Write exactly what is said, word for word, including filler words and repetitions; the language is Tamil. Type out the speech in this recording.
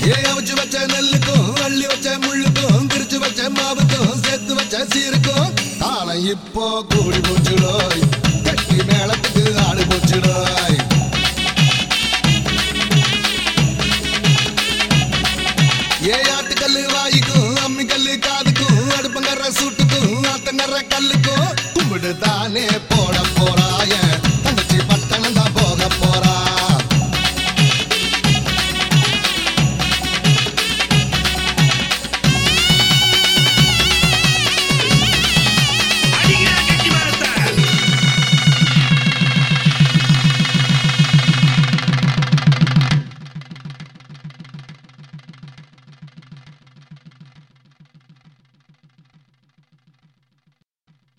ஏ அவிச்சு வச்ச நெல்லுக்கும் அள்ளி வச்ச முள்ளுக்கும் பிரிச்சு வச்ச மாவுக்கும் சேர்த்து வச்ச சீருக்கும் காலம் இப்போ கூடி போச்சுடோய் கட்டி மேளத்துக்கு ஆடு போச்சுடோய் ஏ ஆட்டுக்கல்லு வாய்க்கும் அம்மி கல்லு காதுக்கும் அடுப்பங்கற சூட்டுக்கும் ஆத்தங்கற கல்லுக்கும் கும்பிடு தானே போ